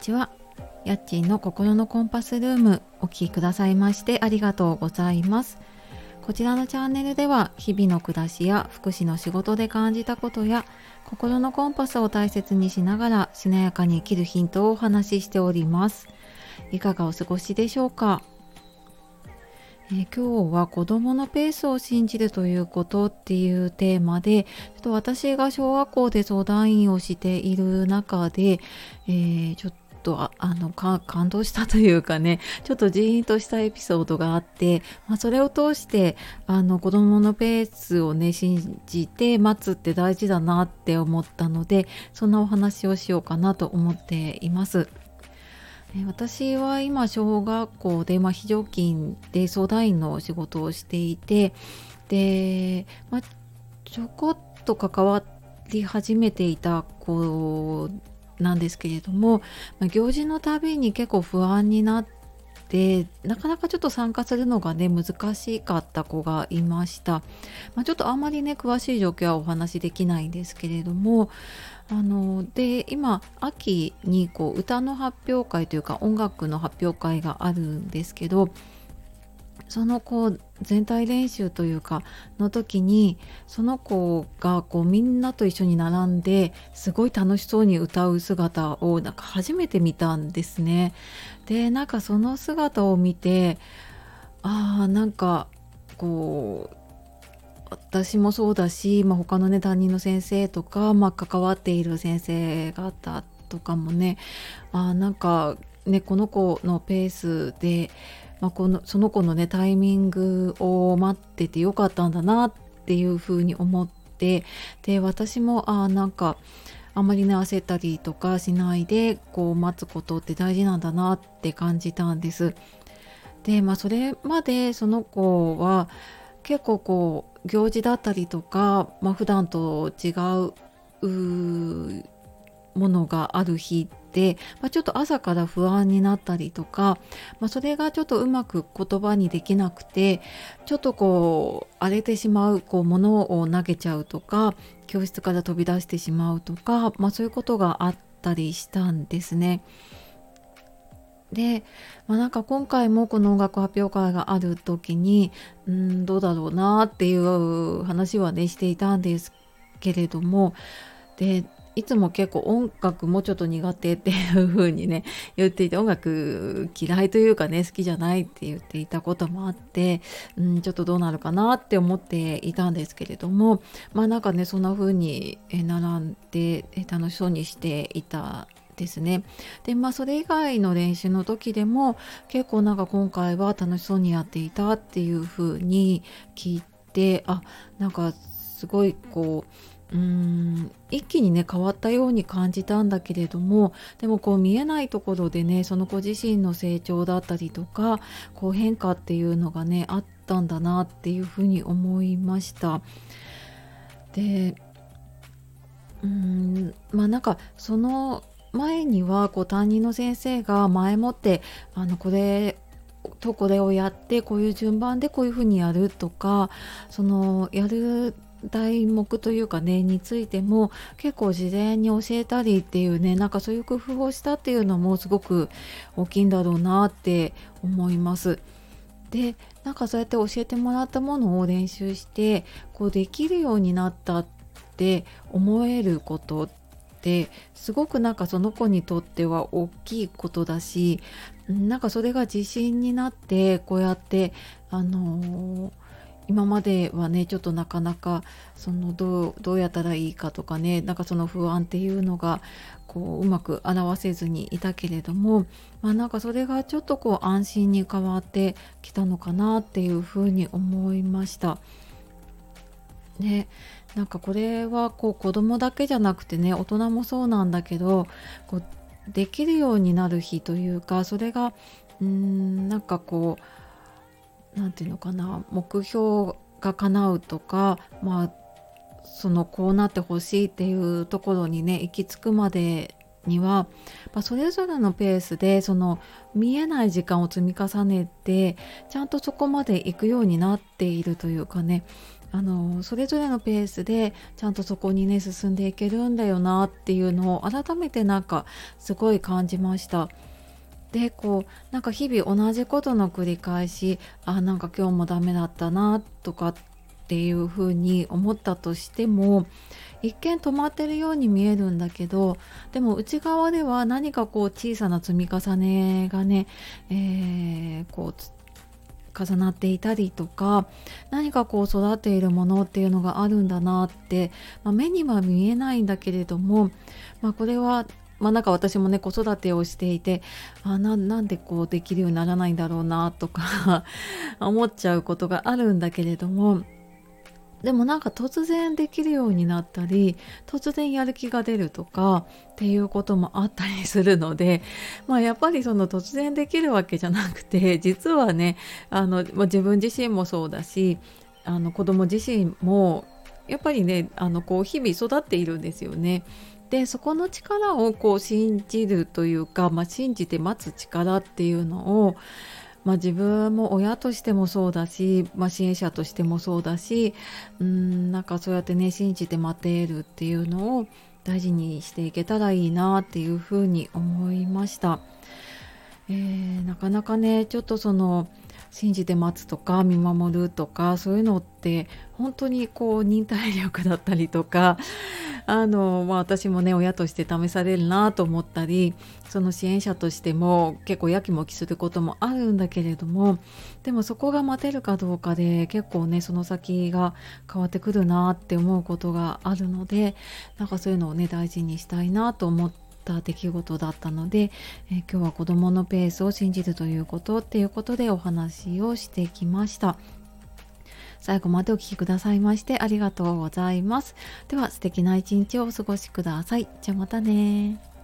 ちは。やっちーの心のコンパスルーム、お聞きくださいましてありがとうございます。こちらのチャンネルでは日々の暮らしや福祉の仕事で感じたことや心のコンパスを大切にしながらしなやかに生きるヒントをお話ししております。いかがお過ごしでしょうか。今日は子どものペースを信じるということっていうテーマで、ちょっと私が小学校で相談員をしている中で、ちょっと感動したというかね、ちょっとジーンとしたエピソードがあって、それを通して子どものペースをね信じて待つって大事だなって思ったので、そんなお話をしようかなと思っています。私は今小学校で、非常勤で相談員の仕事をしていて、で、ちょこっと関わり始めていた子なんですけれども、行事のたびに結構不安になって、なかなかちょっと参加するのがね難しかった子がいました。ちょっとあんまりね詳しい状況はお話しできないんですけれども、で今秋に歌の発表会というか音楽の発表会があるんですけど、その全体練習というかの時にその子がみんなと一緒に並んですごい楽しそうに歌う姿を初めて見たんですね。でその姿を見て、私もそうだし、他のね担任の先生とか、関わっている先生方とかもね、この子のペースで、その子のねタイミングを待っててよかったんだなっていうふうに思って、で私もあんまりね焦ったりとかしないで待つことって大事なんだなって感じたんです。でそれまでその子は結構行事だったりとか、普段と違うものがある日って、ちょっと朝から不安になったりとか、それがちょっとうまく言葉にできなくて、ちょっと荒れてしまう、物を投げちゃうとか教室から飛び出してしまうとか、そういうことがあったりしたんですね。で、今回もこの音楽発表会がある時にどうだろうなっていう話はねしていたんですけれども、でいつも結構音楽もうちょっと苦手っていう風にね言っていて、音楽嫌いというかね好きじゃないって言っていたこともあって、ちょっとどうなるかなって思っていたんですけれども、そんな風に並んで楽しそうにしていたですね。でそれ以外の練習の時でも結構今回は楽しそうにやっていたっていう風に聞いて、すごい一気にね変わったように感じたんだけれども、でも見えないところでねその子自身の成長だったりとか変化っていうのがねあったんだなっていうふうに思いました。でその前には担任の先生が前もってこれとこれをやってこういう順番でこういうふうにやるとか、そのやる題目というかねについても結構事前に教えたりっていうね、そういう工夫をしたっていうのもすごく大きいんだろうなって思います。でそうやって教えてもらったものを練習してできるようになったって思えることってすごくその子にとっては大きいことだし、それが自信になってこうやって今まではねちょっとなかなかどうやったらいいかとかねその不安っていうのがうまく表せずにいたけれども、それがちょっと安心に変わってきたのかなっていうふうに思いました。ね、これは子供だけじゃなくてね大人もそうなんだけど、できるようになる日というか、それがなんていうのかな、目標が叶うとか、こうなってほしいっていうところにね行き着くまでには、それぞれのペースで見えない時間を積み重ねてちゃんとそこまで行くようになっているというかね、 それぞれのペースでちゃんとそこにね進んでいけるんだよなっていうのを改めてなんかすごい感じました。でなんか日々同じことの繰り返し、なんか今日もダメだったなとかっていうふうに思ったとしても、一見止まってるように見えるんだけど、でも内側では何か小さな積み重ねがね、重なっていたりとか、何か育っているものっていうのがあるんだなって、目には見えないんだけれども、これはなんか私もね子育てをしていて、なんでできるようにならないんだろうなとか思っちゃうことがあるんだけれども、でもなんか突然できるようになったり、突然やる気が出るとかっていうこともあったりするので、やっぱりその突然できるわけじゃなくて、実はね自分自身もそうだし、子供自身もやっぱりね日々育っているんですよね。でそこの力を信じるというか、信じて待つ力っていうのを、自分も親としてもそうだし、支援者としてもそうだし、なんかそうやってね信じて待てるっていうのを大事にしていけたらいいなっていうふうに思いました。なかなかねちょっと信じて待つとか見守るとかそういうのって本当に忍耐力だったりとか、私もね親として試されるなと思ったり、その支援者としても結構やきもきすることもあるんだけれども、でもそこが待てるかどうかで結構ねその先が変わってくるなって思うことがあるので、なんかそういうのをね大事にしたいなと思った出来事だったので、今日は子どものペースを信じるということっていうことでお話をしてきました。最後までお聞きくださいましてありがとうございます。では素敵な一日をお過ごしください。じゃあまたね。